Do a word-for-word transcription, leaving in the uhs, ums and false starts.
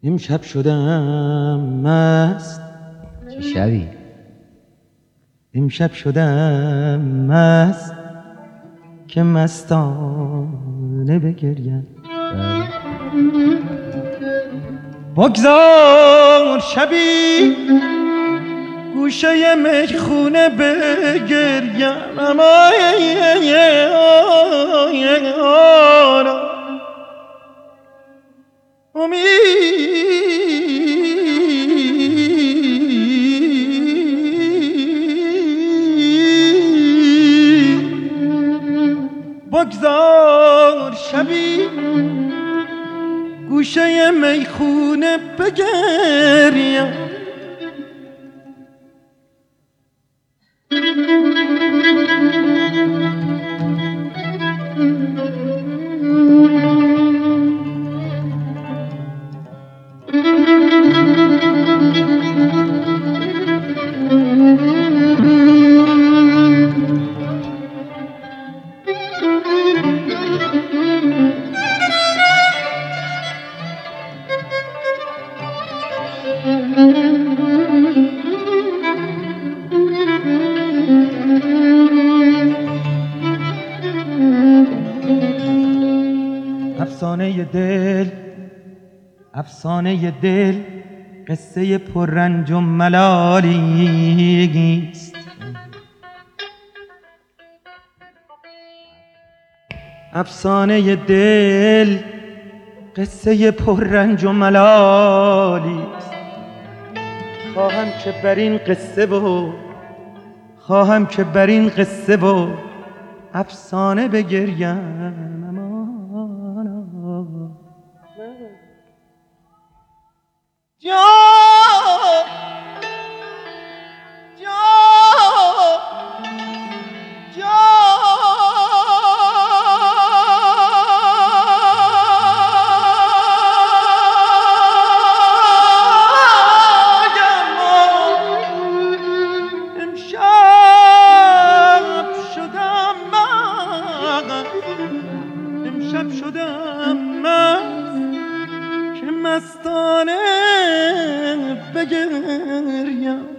امشب شدم مست. چه شبی؟ امشب شدم مست که مستانه بگریم. بگذار شبی گوشه میخونه بگریم، اما بگذار شبی گوشه میخونه بگریم، افسانه دل افسانه دل قصه پررنج و ملالی است. افسانه دل قصه پررنج و ملالی است. خواهم که بر این قصه و خواهم که بر این قصه و افسانه بگریم، جان جان جان امشب شدم من امشب شدم من که مستانه بگریم.